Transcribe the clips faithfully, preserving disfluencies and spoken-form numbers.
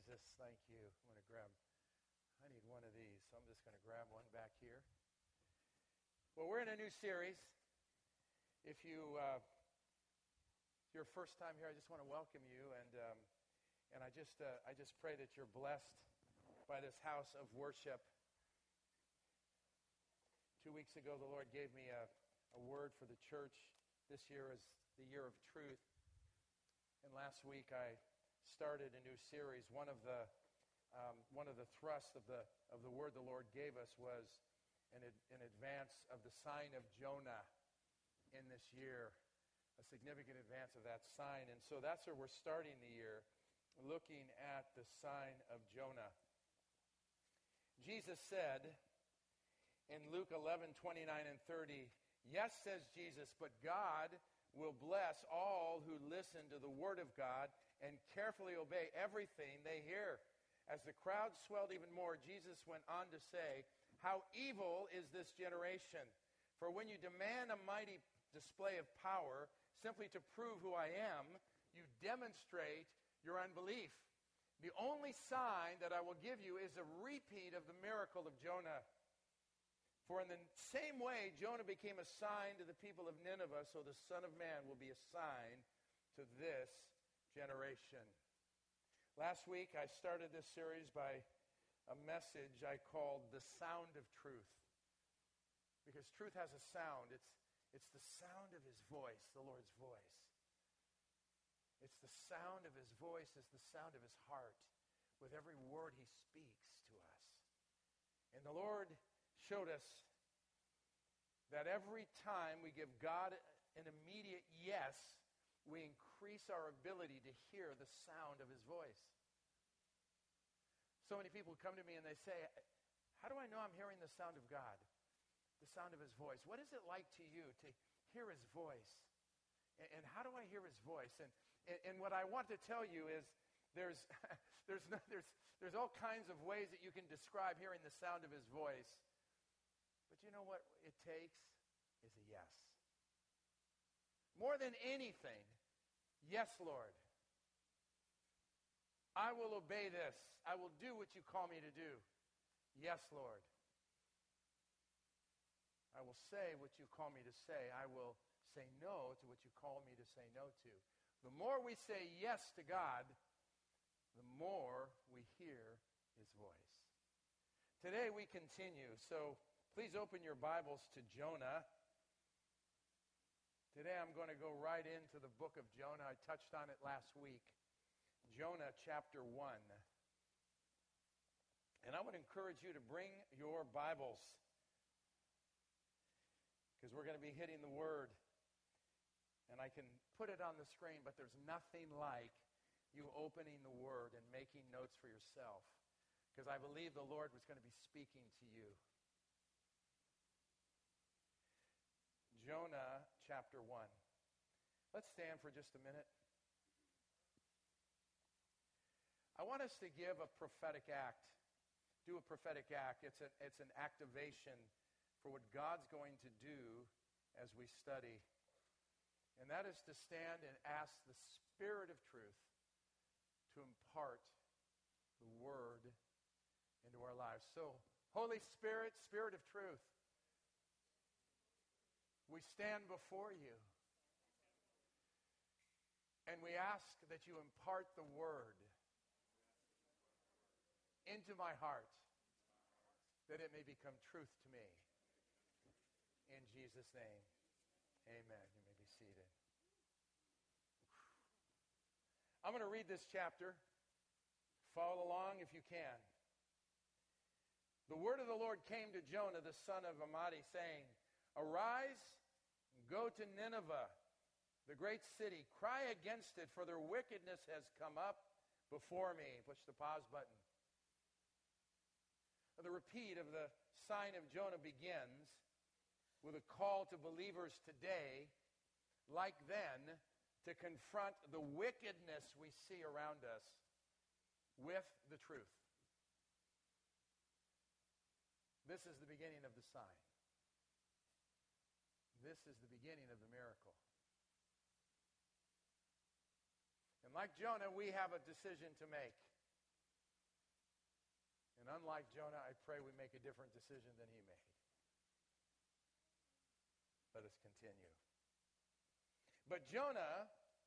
Jesus. Thank you. I'm going to grab, I need one of these, so I'm just going to grab one back here. Well, we're in a new series. If you, uh, if your first time here, I just want to welcome you, and um, and I just uh, I just pray that you're blessed by this house of worship. Two weeks ago, the Lord gave me a, a word for the church. This year is the year of truth, and last week I started a new series. One of the um, one of the thrusts of the of the word the Lord gave us was in, in advance of the sign of Jonah in this year, a significant advance of that sign. And so that's where we're starting the year, looking at the sign of Jonah. Jesus said in Luke eleven, twenty-nine and thirty, "Yes," says Jesus, "but God will bless all who listen to the word of God and carefully obey everything they hear." As the crowd swelled even more, Jesus went on to say, "How evil is this generation! For when you demand a mighty display of power simply to prove who I am, you demonstrate your unbelief. The only sign that I will give you is a repeat of the miracle of Jonah. For in the same way Jonah became a sign to the people of Nineveh, so the Son of Man will be a sign to this generation." Last week I started this series by a message I called "The Sound of Truth." Because truth has a sound. It's, it's the sound of his voice, the Lord's voice. It's the sound of his voice, it's the sound of his heart with every word he speaks to us. And the Lord showed us that every time we give God an immediate yes, we increase our ability to hear the sound of his voice. So many people come to me and they say, "How do I know I'm hearing the sound of God? The sound of his voice. What is it like to you to hear his voice? And, and how do I hear his voice?" And, and, and what I want to tell you is there's, there's, no, there's, there's all kinds of ways that you can describe hearing the sound of his voice. But you know what it takes is a yes. More than anything, "Yes, Lord. I will obey this. I will do what you call me to do. Yes, Lord. I will say what you call me to say. I will say no to what you call me to say no to." The more we say yes to God, the more we hear his voice. Today we continue, so please open your Bibles to Jonah. Today I'm going to go right into the book of Jonah. I touched on it last week. Jonah chapter one. And I would encourage you to bring your Bibles, because we're going to be hitting the Word. And I can put it on the screen, but there's nothing like you opening the Word and making notes for yourself, because I believe the Lord was going to be speaking to you. Jonah chapter one. Let's stand for just a minute. I want us to give a prophetic act. Do a prophetic act. It's, a, it's an activation for what God's going to do as we study. And that is to stand and ask the Spirit of truth to impart the Word into our lives. So, Holy Spirit, Spirit of truth, we stand before you and we ask that you impart the Word into my heart, that it may become truth to me. In Jesus' name, amen. You may be seated. I'm going to read this chapter. Follow along if you can. The word of the Lord came to Jonah, the son of Amittai, saying, "Arise, and go to Nineveh, the great city. Cry against it, for their wickedness has come up before me." Push the pause button. The repeat of the sign of Jonah begins with a call to believers today, like then, to confront the wickedness we see around us with the truth. This is the beginning of the sign. This is the beginning of the miracle. And like Jonah, we have a decision to make. And unlike Jonah, I pray we make a different decision than he made. Let us continue. But Jonah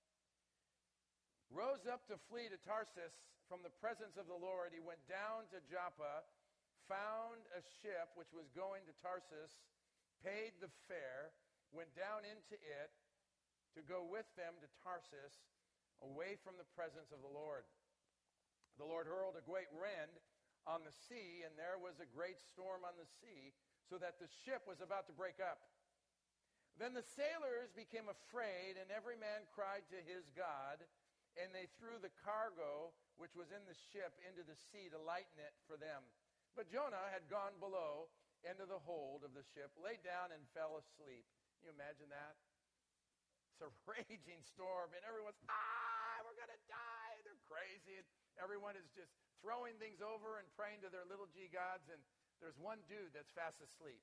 rose up to flee to Tarsus from the presence of the Lord. He went down to Joppa, found a ship which was going to Tarsus, paid the fare, went down into it to go with them to Tarsus, away from the presence of the Lord. The Lord hurled a great wind on the sea, and there was a great storm on the sea, so that the ship was about to break up. Then the sailors became afraid, and every man cried to his God, and they threw the cargo which was in the ship into the sea to lighten it for them. But Jonah had gone below into the hold of the ship, lay down, and fell asleep. Can you imagine that? It's a raging storm, and everyone's, ah, we're going to die. They're crazy. And everyone is just throwing things over and praying to their little g gods, and there's one dude that's fast asleep.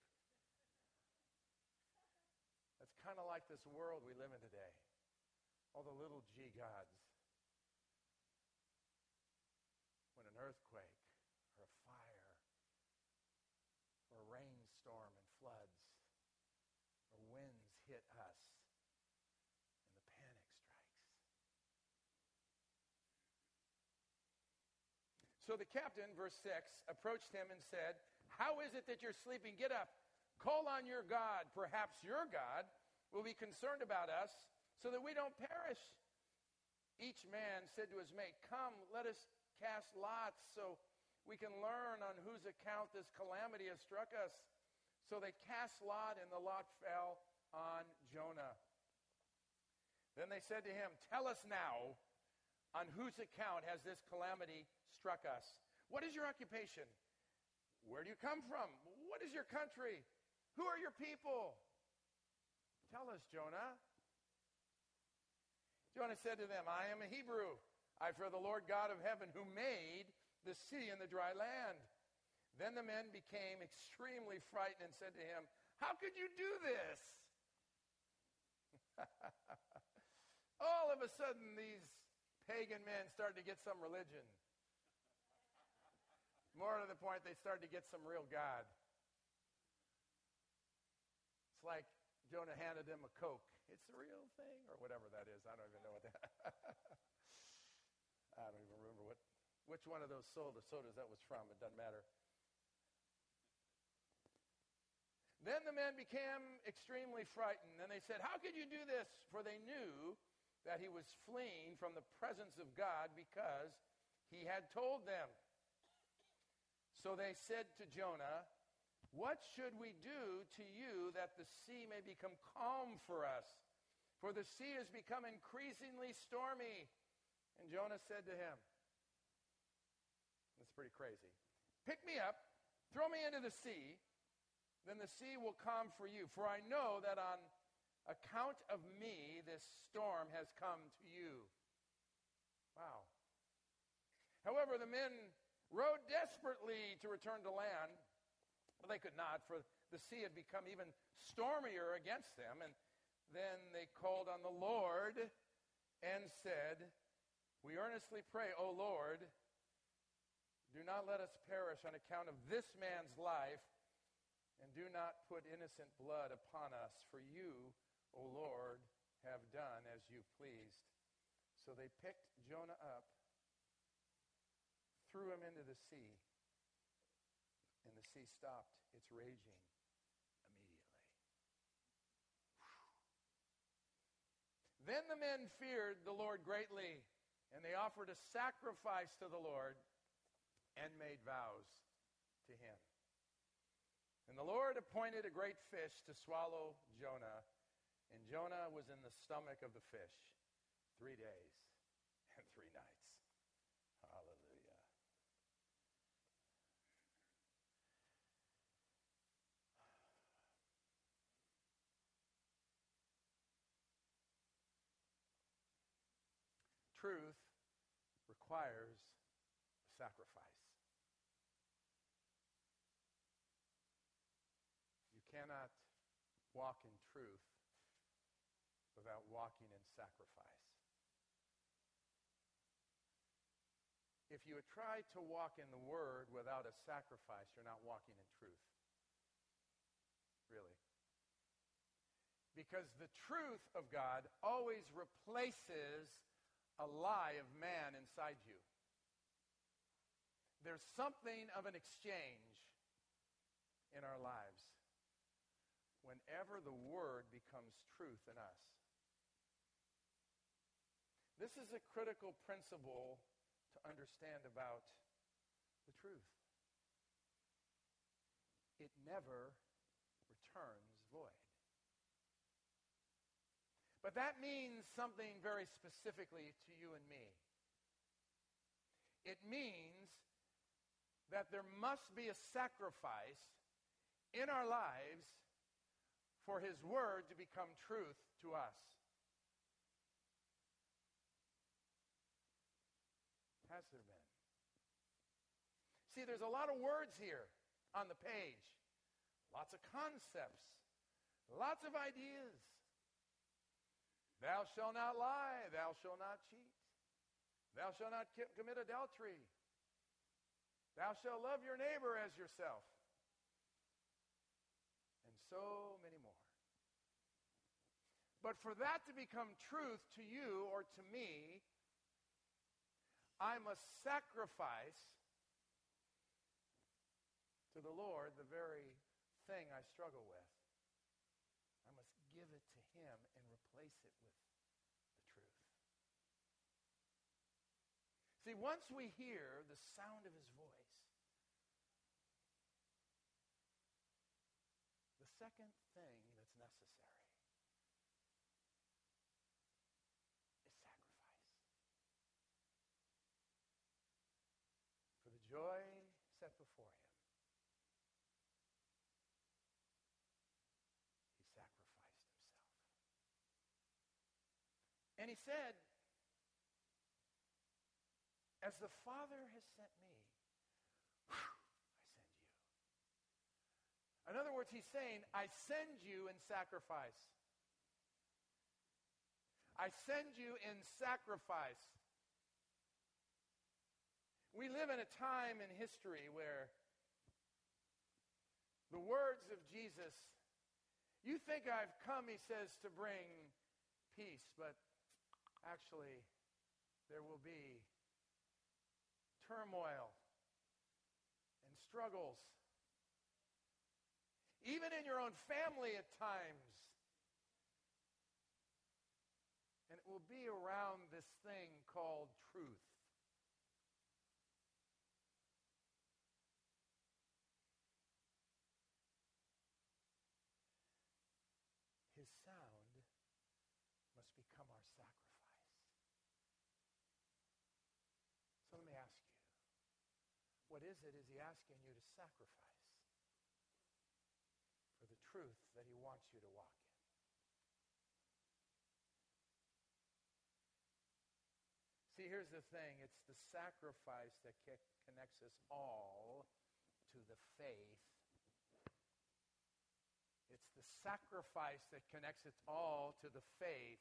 That's kind of like this world we live in today. All the little g gods. When an earthquake or a fire or a rainstorm and floods or winds hit us and the panic strikes. So the captain, verse six, approached him and said, "How is it that you're sleeping? Get up, call on your God. Perhaps your God will be concerned about us so that we don't perish." Each man said to his mate, "Come, let us cast lots so we can learn on whose account this calamity has struck us." So they cast lot, and the lot fell on Jonah. Then they said to him, "Tell us now, on whose account has this calamity struck us? What is your occupation? Where do you come from? What is your country? Who are your people? Tell us, Jonah." Jonah said to them, "I am a Hebrew. I fear the Lord God of heaven, who made the sea and the dry land." Then the men became extremely frightened and said to him, "How could you do this?" All of a sudden, these pagan men started to get some religion. More to the point, they started to get some real God. It's like Jonah handed them a Coke. It's the real thing, or whatever that is. I don't even know what that I don't even remember what, which one of those soda, sodas that was from. It doesn't matter. Then the men became extremely frightened, and they said, "How could you do this?" For they knew that he was fleeing from the presence of God because he had told them. So they said to Jonah, "What should we do to you that the sea may become calm for us? For the sea has become increasingly stormy." And Jonah said to him, that's pretty crazy, "Pick me up, throw me into the sea, then the sea will calm for you. For I know that on account of me this storm has come to you." Wow. However, the men rowed desperately to return to land, but they could not, for the sea had become even stormier against them. And then they called on the Lord and said, "We earnestly pray, O Lord, do not let us perish on account of this man's life, and do not put innocent blood upon us. For you, O Lord, have done as you pleased." So they picked Jonah up, threw him into the sea, and the sea stopped its raging immediately. Then the men feared the Lord greatly, and they offered a sacrifice to the Lord and made vows to him. And the Lord appointed a great fish to swallow Jonah, and Jonah was in the stomach of the fish three days and three nights. Hallelujah. Truth requires sacrifice. You cannot walk in truth without walking in sacrifice. If you try to walk in the Word without a sacrifice, you're not walking in truth. Really. Because the truth of God always replaces a lie of man inside you. There's something of an exchange in our lives whenever the Word becomes truth in us. This is a critical principle to understand about the truth. It never returns void. But that means something very specifically to you and me. It means that there must be a sacrifice in our lives for His Word to become truth to us. Has there been? See, there's a lot of words here on the page. Lots of concepts. Lots of ideas. Thou shalt not lie. Thou shalt not cheat. Thou shalt not ki- commit adultery. Thou shalt love your neighbor as yourself. And so many more. But for that to become truth to you or to me, I must sacrifice to the Lord the very thing I struggle with. I must give it to Him and replace it with the truth. See, once we hear the sound of His voice, the second thing that's necessary is sacrifice. For the joy set before Him, He sacrificed Himself. And He said, as the Father has sent me, I send you. In other words, He's saying, I send you in sacrifice. I send you in sacrifice. We live in a time in history where the words of Jesus, you think I've come, He says, to bring peace, but actually there will be turmoil and struggles. Even in your own family at times. And it will be around this thing called truth. His sound must become our sacrifice. So let me ask you, what is it is He asking you to sacrifice for the truth that He wants you to walk in? See, here's the thing. It's the sacrifice that connects us all to the faith. It's the sacrifice that connects us all to the faith.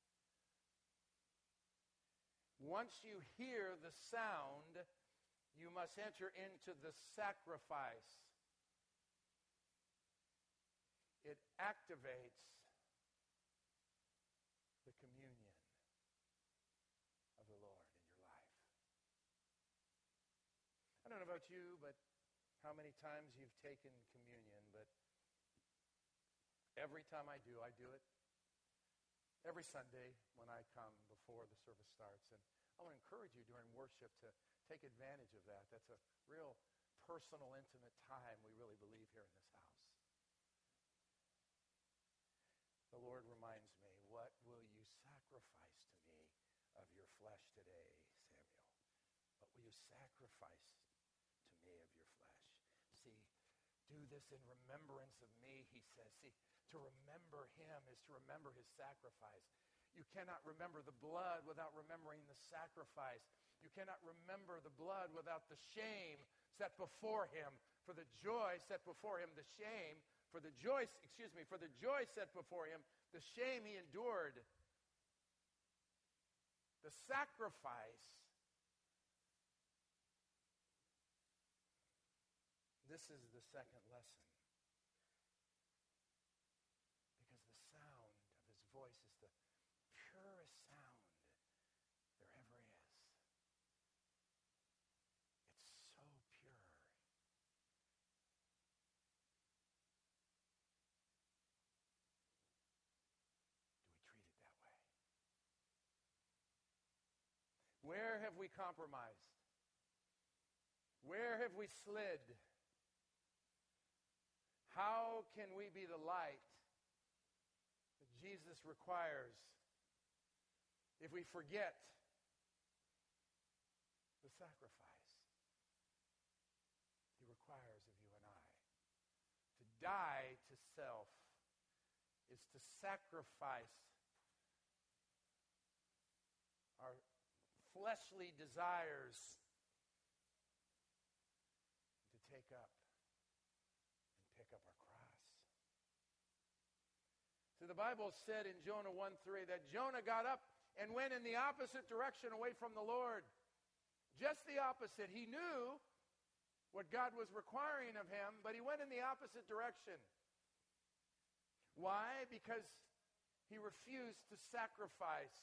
Once you hear the sound, you must enter into the sacrifice. It activates the communion of the Lord in your life. I don't know about you, but how many times you've taken communion, but every time I do, I do it every Sunday when I come before the service starts. And I want to encourage you during worship to take advantage of that. That's a real personal, intimate time we really believe here in this house. The Lord reminds me, what will you sacrifice to me of your flesh today, Samuel? What will you sacrifice to me of your flesh? See, do this in remembrance of me, He says. See, to remember Him is to remember His sacrifice. You cannot remember the blood without remembering the sacrifice. You cannot remember the blood without the shame set before Him. For the joy set before Him, the shame, for the joy, excuse me, for the joy set before Him, the shame He endured. The sacrifice This is the second lesson. Because the sound of his voice is the purest sound there ever is. It's so pure. Do we treat it that way? Where have we compromised? Where have we slid? How can we be the light that Jesus requires if we forget the sacrifice he requires of you and I? To die to self is to sacrifice our fleshly desires, to take up and pick up our cross. So the Bible said in Jonah one three that Jonah got up and went in the opposite direction away from the Lord. Just the opposite. He knew what God was requiring of him, but he went in the opposite direction. Why? Because he refused to sacrifice.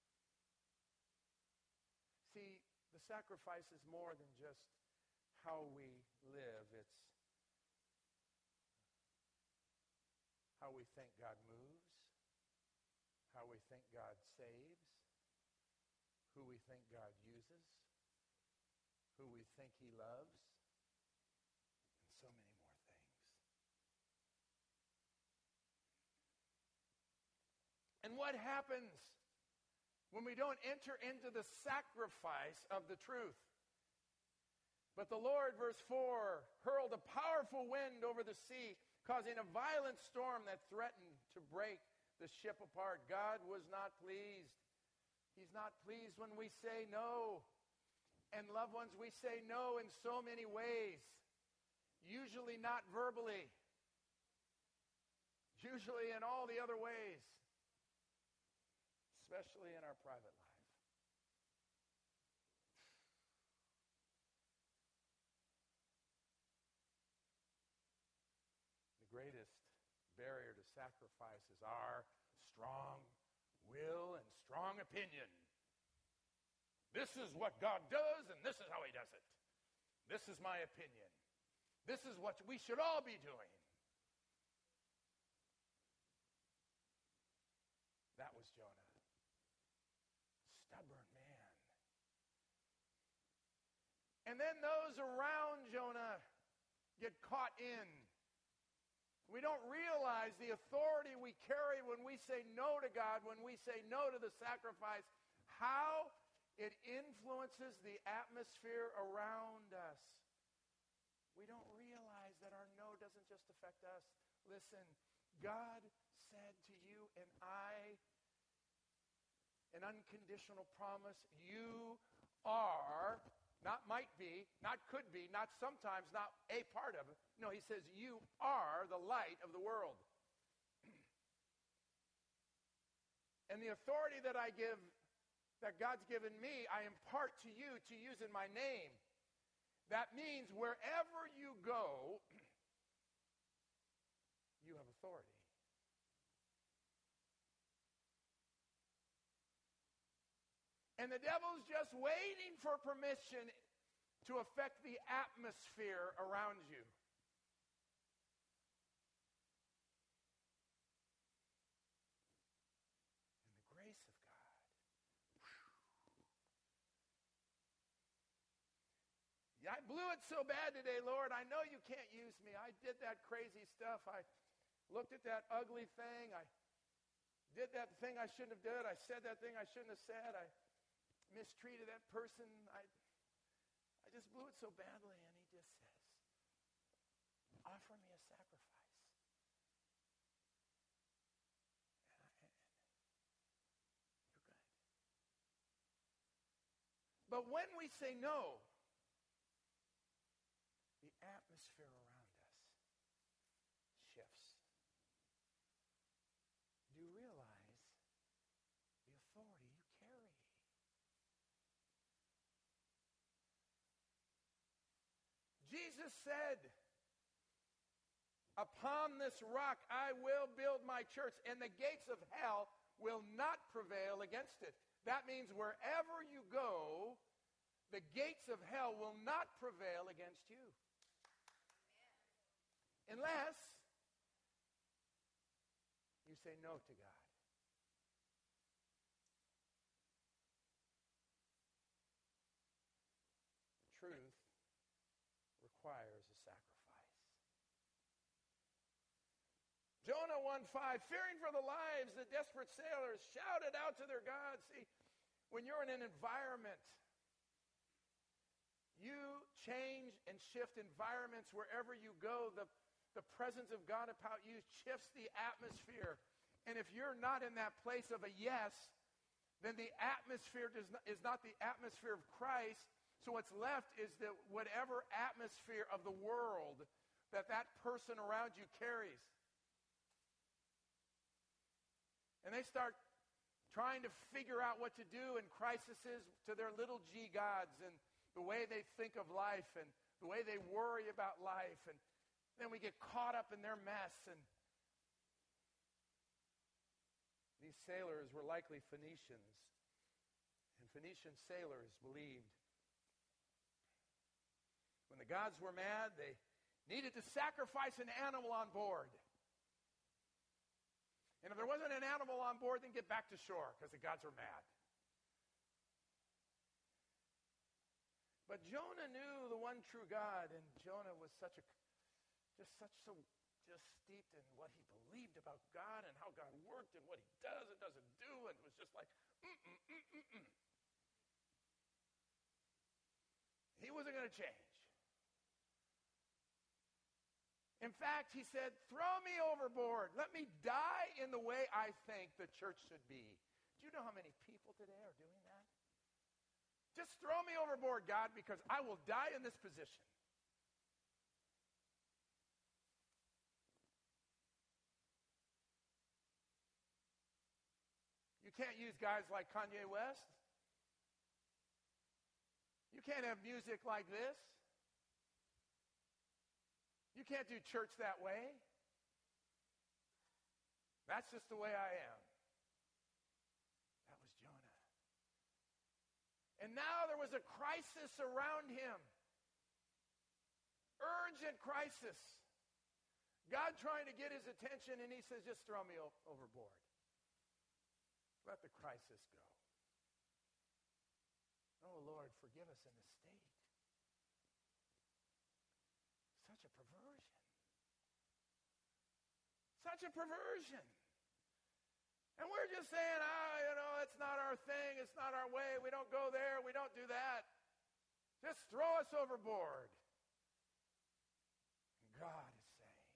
See, the sacrifice is more than just how we live. It's how we think God moves, how we think God saves, who we think God uses, who we think he loves, and so many more things. And what happens when we don't enter into the sacrifice of the truth? But the Lord, verse four, hurled a powerful wind over the sea, causing a violent storm that threatened to break the ship apart. God was not pleased. He's not pleased when we say no. And loved ones, we say no in so many ways. Usually not verbally. Usually in all the other ways. Especially in our private life. The greatest barrier to sacrifice is our strong will and strong opinion. This is what God does, and this is how he does it. This is my opinion. This is what we should all be doing. That was Jonah. Stubborn man. And then those around Jonah get caught in. We don't realize the authority we carry when we say no to God, when we say no to the sacrifice, how it influences the atmosphere around us. We don't realize that our no doesn't just affect us. Listen, God said to you and I, an unconditional promise, you are, not might be, not could be, not sometimes, not a part of it. No, he says you are the light of the world. And the authority that I give, that God's given me, I impart to you to use in my name. That means wherever you go, you have authority. And the devil's just waiting for permission to affect the atmosphere around you. And the grace of God. Yeah, I blew it so bad today, Lord. I know you can't use me. I did that crazy stuff. I looked at that ugly thing. I did that thing I shouldn't have done. I said that thing I shouldn't have said. I mistreated that person. I, I just blew it so badly. And he just says, offer me a sacrifice. And I, and you're good. But when we say no, the atmosphere around us shifts. Do you realize the authority you carry? Jesus said Upon this rock I will build my church, and the gates of hell will not prevail against it. That means wherever you go, the gates of hell will not prevail against you. Unless you say no to God. Truth requires a sacrifice. Jonah one five, fearing for the lives, the desperate sailors shouted out to their God. See, when you're in an environment, you change and shift environments wherever you go. The, the presence of God about you shifts the atmosphere. And if you're not in that place of a yes, then the atmosphere does not, is not the atmosphere of Christ. So what's left is that whatever atmosphere of the world that that person around you carries. And they start trying to figure out what to do in crises to their little g gods and the way they think of life and the way they worry about life. And then we get caught up in their mess. And these sailors were likely Phoenicians. And Phoenician sailors believed when the gods were mad, they needed to sacrifice an animal on board. And if there wasn't an animal on board, then get back to shore because the gods were mad. But Jonah knew the one true God, and Jonah was such a, just such so, just steeped in what he believed about God and how God worked and what he does and doesn't do, and it was just like, mm-mm, mm-mm-mm. He wasn't going to change. In fact, he said, throw me overboard. Let me die in the way I think the church should be. Do you know how many people today are doing that? Just throw me overboard, God, because I will die in this position. You can't use guys like Kanye West. You can't have music like this. You can't do church that way. That's just the way I am. That was Jonah. And now there was a crisis around him. Urgent crisis. God trying to get his attention, and he says, just throw me o- overboard. Let the crisis go. Oh, Lord, forgive us in this state. Such a perversion. Such a perversion. And we're just saying, ah, you know, it's not our thing. It's not our way. We don't go there. We don't do that. Just throw us overboard. And God is saying,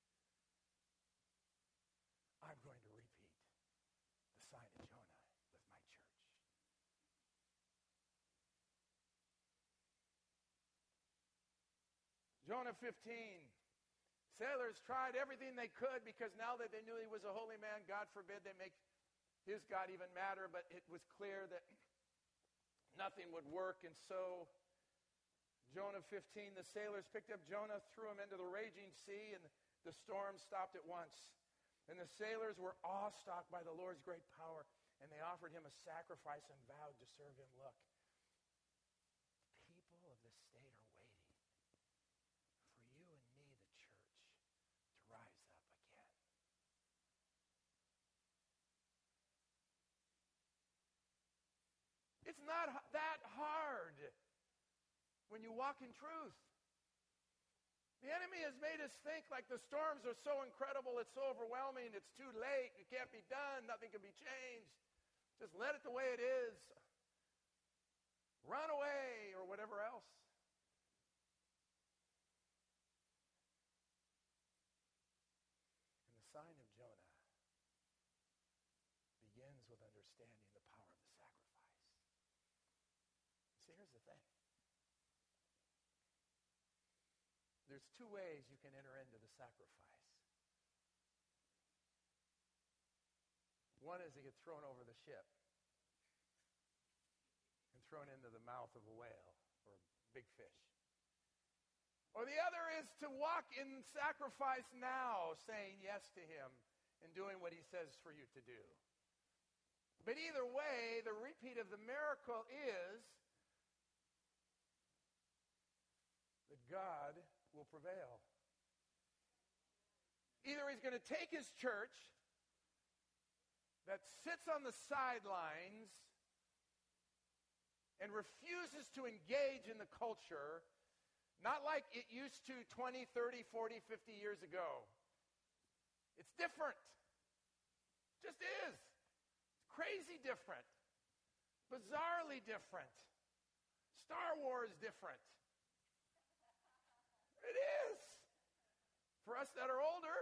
I'm going to repeat the sign of Jonah with my church. Jonah fifteen. Sailors tried everything they could because now that they knew he was a holy man, God forbid they make his God even matter, but it was clear that nothing would work. And so, Jonah fifteen, the sailors picked up Jonah, threw him into the raging sea, and the storm stopped at once. And the sailors were awestruck by the Lord's great power, and they offered him a sacrifice and vowed to serve him. Look, people of this state are waiting for you and me, the church, to rise up again. It's not that hard when you walk in truth. The enemy has made us think like the storms are so incredible, it's so overwhelming, it's too late, it can't be done, nothing can be changed. Just let it the way it is. Run away or whatever else. And the sign of Jonah begins with understanding the power of the sacrifice. See, here's the thing. There's two ways you can enter into the sacrifice. One is to get thrown over the ship and thrown into the mouth of a whale or a big fish. Or the other is to walk in sacrifice now, saying yes to him and doing what he says for you to do. But either way, the repeat of the miracle is that God will prevail. Either he's going to take his church that sits on the sidelines and refuses to engage in the culture, not like it used to twenty, thirty, forty, fifty years ago. It's different. It just is. It's crazy different. Bizarrely different. Star Wars different. It is. For us that are older.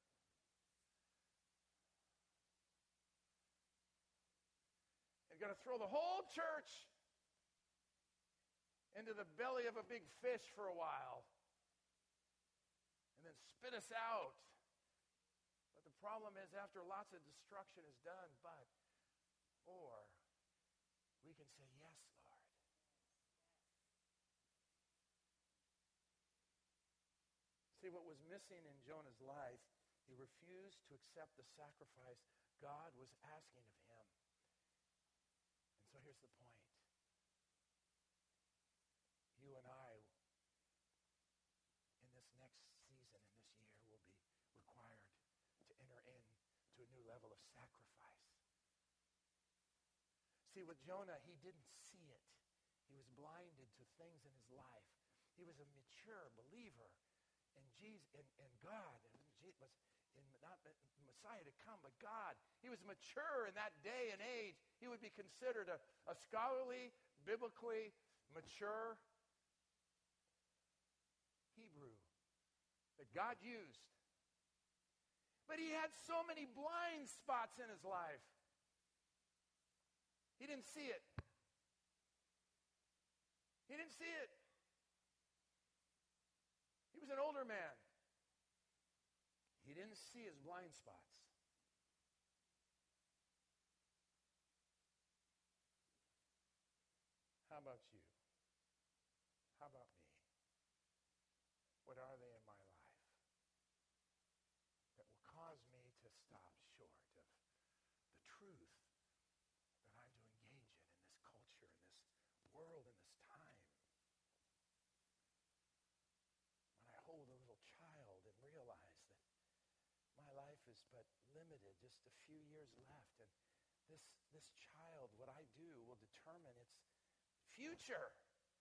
And going to throw the whole church into the belly of a big fish for a while. And then spit us out. But the problem is after lots of destruction is done, but, or we can say, yes, Lord. See, what was missing in Jonah's life, he refused to accept the sacrifice God was asking of him. And so here's the point. You and I, in this next season, in this year, will be required to enter into a new level of sacrifice. See, with Jonah, he didn't see it. He was blinded to things in his life. He was a mature believer in Jesus, in, in God, and Jesus, in not Messiah to come, but God. He was mature in that day and age. He would be considered a, a scholarly, biblically mature Hebrew that God used. But he had so many blind spots in his life. He didn't see it. He didn't see it. He was an older man. He didn't see his blind spots. How about you? How about me? What are they in my life that will cause me to stop short of the truth that I'm to engage in in this culture, in this world, in this time? When I hold a little child and realize that my life is but limited, just a few years left, and this, this child, what I do, will determine its future.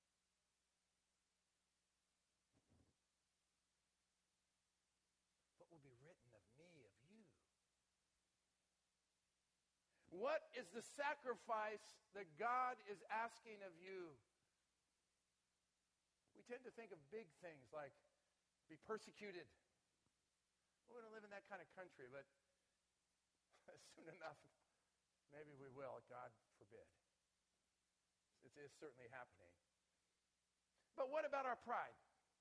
What will be written of me, of you? What is the sacrifice that God is asking of you? We tend to think of big things like be persecuted. We're going to live in that kind of country, but soon enough, maybe we will. God forbid. It is certainly happening. But what about our pride?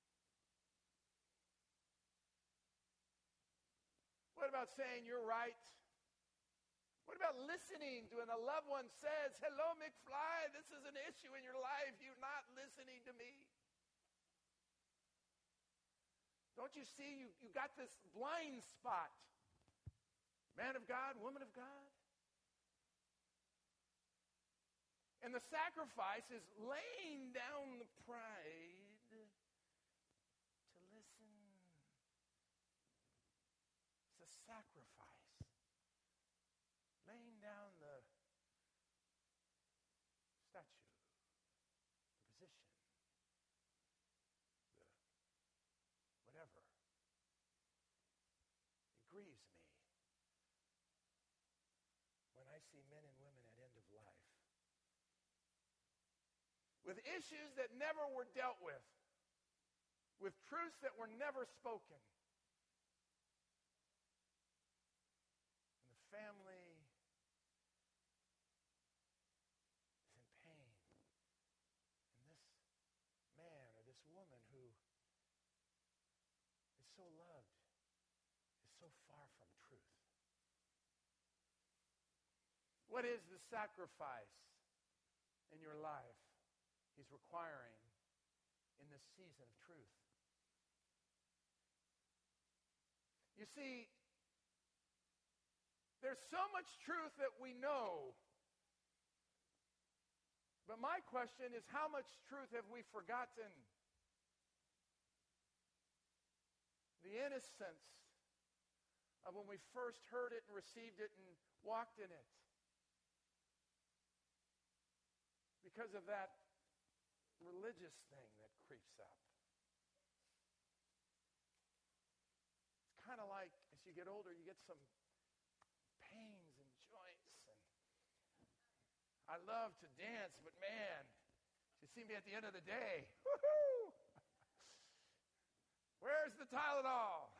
What about saying you're right? What about listening to when a loved one says, hello, McFly, this is an issue in your life. You're not listening to me. Don't you see, you, you got this blind spot. Man of God, woman of God. And the sacrifice is laying down the pride to listen. It's a sacrifice. Laying down the statue, the position, the whatever. It grieves me when I see men and women at end of life with issues that never were dealt with, with truths that were never spoken. And the family is in pain. And this man or this woman who is so loved is so far from truth. What is the sacrifice in your life He's requiring in this season of truth? You see, there's so much truth that we know. But my question is, how much truth have we forgotten? The innocence of when we first heard it and received it and walked in it. Because of that religious thing that creeps up. It's kind of like, as you get older, you get some pains and joints. And I love to dance, but man, you see me at the end of the day. Woohoo! Where's the Tylenol?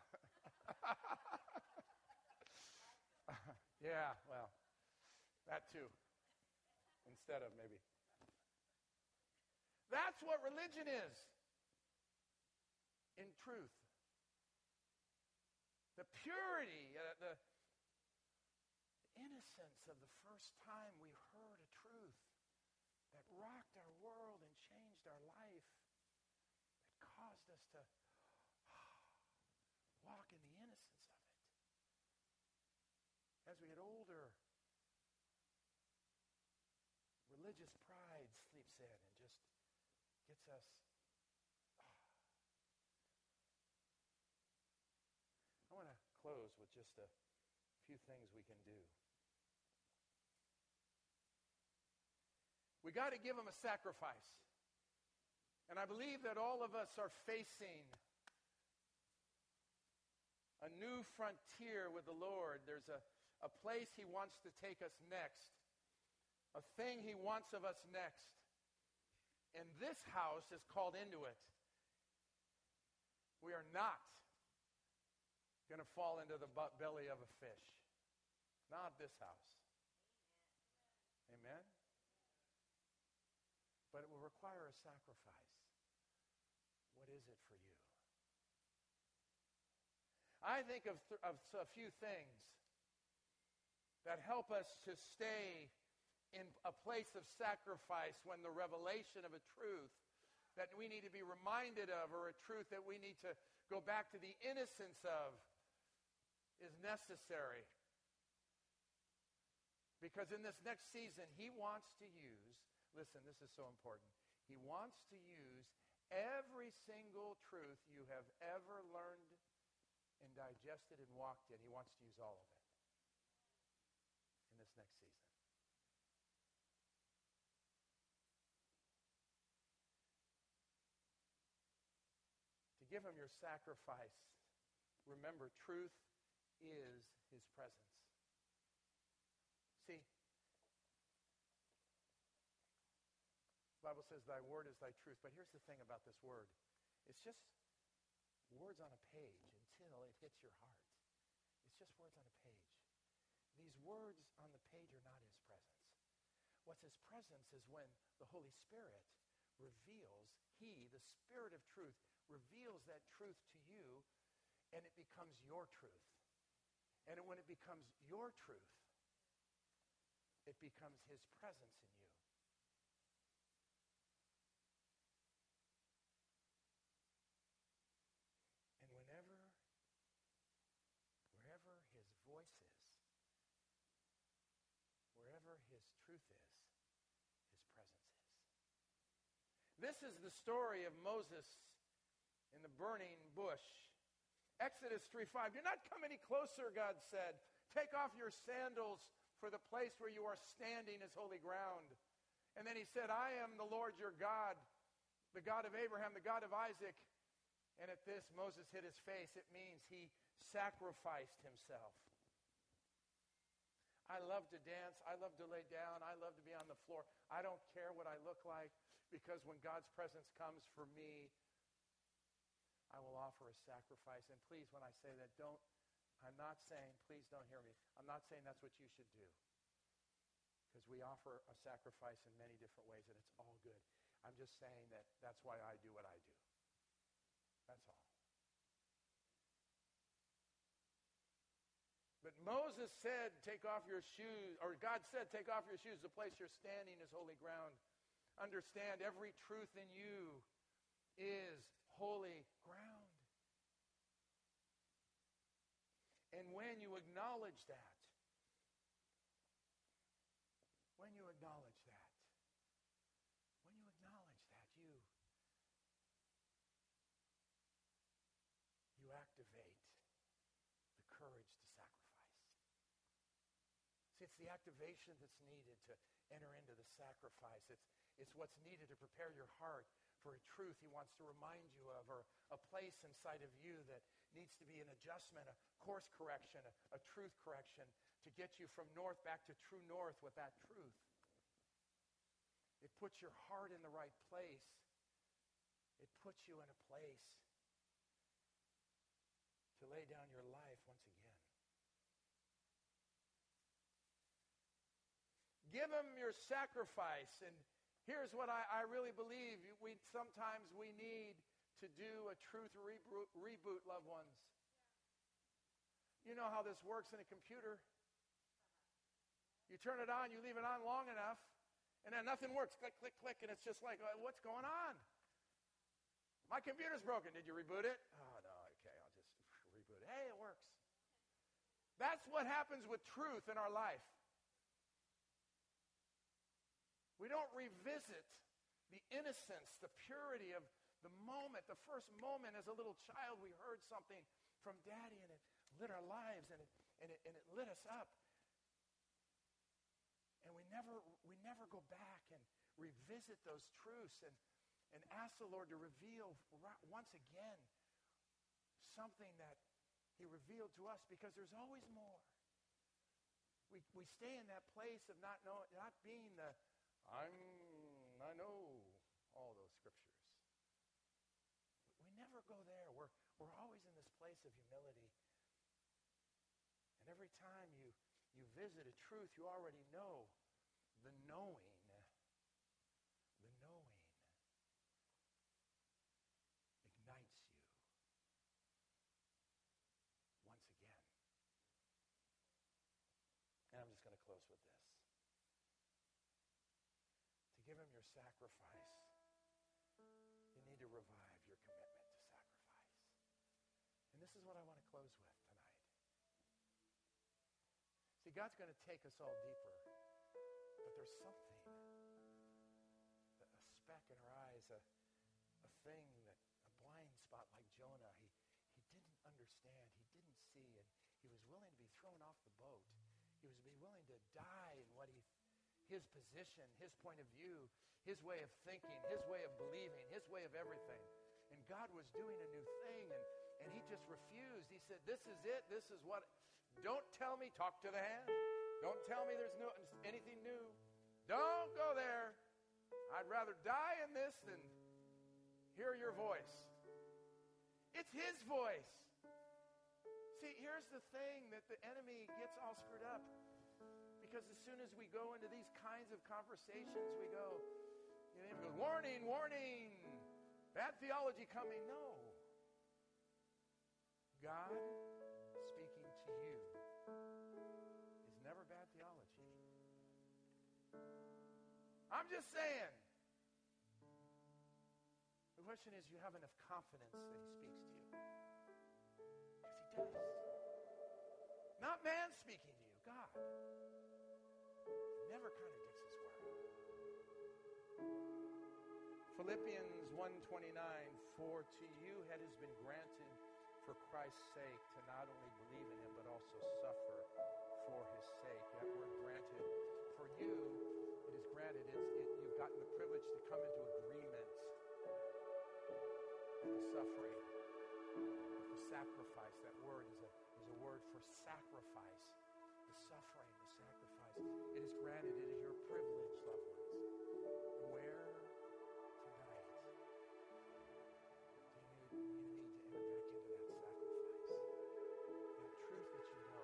Yeah, well, that too. Instead of maybe. That's what religion is. In truth. The purity, uh, the innocence of the first time we heard a truth that rocked our world and changed our life, that caused us to walk in the innocence of it. As we get older, religious pride sleeps in and just gets us. I want to close with just a few things we can do. We got to give them a sacrifice. And I believe that all of us are facing a new frontier with the Lord. There's a, a place He wants to take us next. A thing He wants of us next. And this house is called into it. We are not going to fall into the belly of a fish. Not this house. Amen? But it will require a sacrifice. What is it for you? I think of, th- of a few things that help us to stay in a place of sacrifice when the revelation of a truth that we need to be reminded of, or a truth that we need to go back to the innocence of, is necessary. Because in this next season, He wants to use, listen, this is so important, He wants to use every single truth you have ever learned and digested and walked in. He wants to use all of it in this next season. Give Him your sacrifice. Remember, truth is His presence. See, the Bible says thy word is thy truth. But here's the thing about this word. It's just words on a page until it hits your heart. It's just words on a page. These words on the page are not His presence. What's His presence is when the Holy Spirit reveals, He, the Spirit of truth, reveals that truth to you, and it becomes your truth. And when it becomes your truth, it becomes His presence in you. And whenever, wherever His voice is, wherever His truth is, His presence is. This is the story of Moses in the burning bush. Exodus three five, do not come any closer, God said. Take off your sandals, for the place where you are standing is holy ground. And then He said, I am the Lord your God, the God of Abraham, the God of Isaac. And at this, Moses hid his face. It means he sacrificed himself. I love to dance. I love to lay down. I love to be on the floor. I don't care what I look like, because when God's presence comes for me, I will offer a sacrifice. And please, when I say that, don't, I'm not saying, please don't hear me. I'm not saying that's what you should do. Because we offer a sacrifice in many different ways, and it's all good. I'm just saying that that's why I do what I do. That's all. But Moses said, take off your shoes, or God said, take off your shoes. The place you're standing is holy ground. Understand, every truth in you is holy ground. And when you acknowledge that, when you acknowledge that, when you acknowledge that, you, you activate the courage to sacrifice. See, it's the activation that's needed to enter into the sacrifice. It's, it's what's needed to prepare your heart for a truth he wants to remind you of, or a place inside of you that needs to be an adjustment, a course correction, a, a truth correction to get you from north back to true north with that truth. It puts your heart in the right place. It puts you in a place to lay down your life once again. Give him your sacrifice. And here's what I, I really believe. We sometimes we need to do a truth reboot, reboot, loved ones. You know how this works in a computer. You turn it on, you leave it on long enough, and then nothing works. Click, click, click, and it's just like, what's going on? My computer's broken. Did you reboot it? Oh, no, okay, I'll just reboot it. Hey, it works. That's what happens with truth in our life. We don't revisit the innocence, the purity of the moment, the first moment as a little child we heard something from Daddy and it lit our lives and it, and it, and it lit us up. And we never, we never go back and revisit those truths and, and ask the Lord to reveal once again something that he revealed to us, because there's always more. We, we stay in that place of not knowing, not being the, I'm, I know all those scriptures. We never go there. We're, we're always in this place of humility. And every time you, you visit a truth you already know, the knowing, the knowing ignites you once again. And I'm just going to close with this. To give him your sacrifice, you need to revive your commitment to sacrifice. And this is what I want to close with tonight. See, God's going to take us all deeper, but there's something, a speck in our eyes, a, a thing, that a blind spot like Jonah. He, he didn't understand. He didn't see, and he was willing to be thrown off the boat. He was be willing to die in what he his position, his point of view, his way of thinking, his way of believing, his way of everything. And God was doing a new thing, and, and he just refused. He said, this is it. This is what, don't tell me, talk to the hand. Don't tell me there's no anything new. Don't go there. I'd rather die in this than hear your voice. It's his voice. See, here's the thing that the enemy gets all screwed up. Because as soon as we go into these kinds of conversations, we go, you know, we go, warning, warning, bad theology coming. No. God speaking to you is never bad theology. I'm just saying. The question is, you have enough confidence that he speaks to you? Because he does. Not man speaking to you, God. Never contradicts his word. Philippians one twenty-nine, for to you it has been granted for Christ's sake to not only believe in him, but also suffer for his sake. That word granted, for you, it is granted. It's, it, you've gotten the privilege to come into agreement with the suffering, with the sacrifice. That word is a, is a word for sacrifice. The suffering, the sacrifice. It is granted. It is your privilege, loved ones. Where tonight do you need, you need to enter back into that sacrifice? That truth that you know,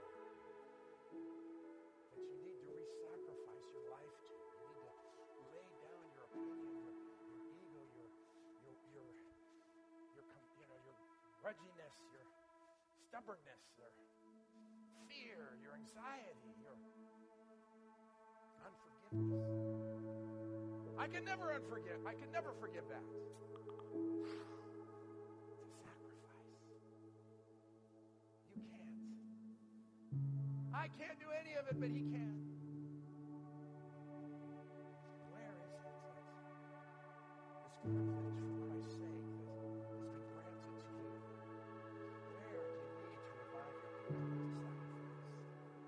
that you need to re-sacrifice your life to. You need to lay down your opinion, your, your ego, your your your your you know your grudginess, your stubbornness, your fear, your anxiety, your unforgiveness. I can never unforgive. I can never forgive that. It's a sacrifice. You can't. I can't do any of it, but he can. Where is it? This privilege for Christ's sake that has been granted to you. Where do you need to revive your commitment to sacrifice?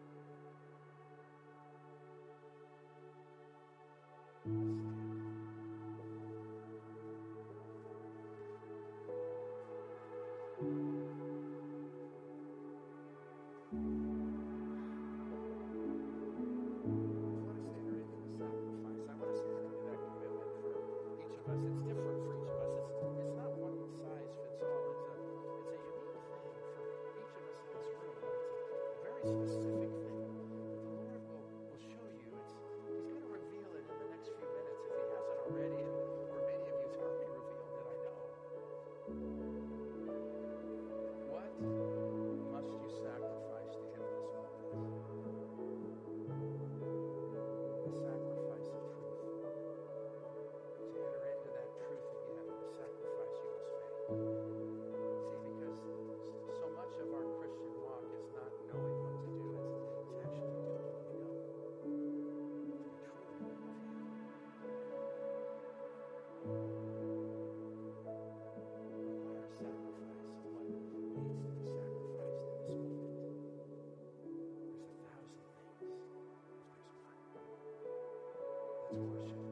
Let's stand. Specific thing that the Lord will, will show you. It's, he's going to reveal it in the next few minutes if he hasn't already, and for many of you he's already revealed it, I know. What must you sacrifice to him this moment? The sacrifice of truth. To enter into that truth again, the sacrifice you must make. See, because so much of our Christian walk is not knowing what to do. It's, it's actually doing what we know. To be true of him. Require sacrifice of what needs to be sacrificed in this moment. There's a thousand things. If there's one. Let's worship.